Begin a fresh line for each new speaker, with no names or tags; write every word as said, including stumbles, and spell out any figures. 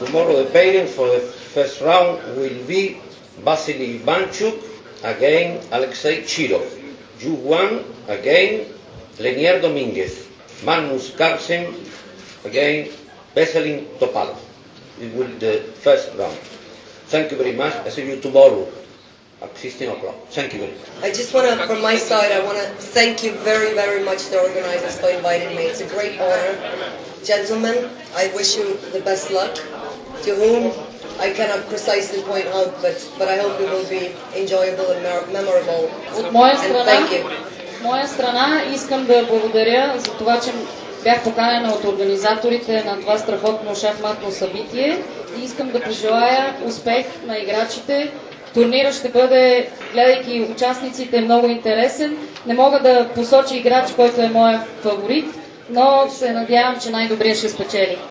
Tomorrow the pair for the first round will be Vasily Banchuk again Alexei Chirov. Ju Wang again Lenier Dominguez. Magnus Carlsen again Veselin Topalov. It will be the first round. Thank you very much. I see you tomorrow at sixteen o'clock. Thank you very much.
I just want to, from my side, I want to thank you very, very much, the organizers, for inviting me. It's a great honor. Gentlemen, I wish you the best luck. To whom I cannot precisely point out, but, but I hope it will be enjoyable and memorable.
От моя
And
страна,
thank you.
от моя страна искам да благодаря за това, че бях поканена от организаторите на това страхотно шахматно събитие и искам да пожелая успех на играчите. Турнирът ще бъде, гледайки участниците, много интересен. Не мога да посоча играч, който е моят фаворит, но се надявам, че най-добрият ще спечели.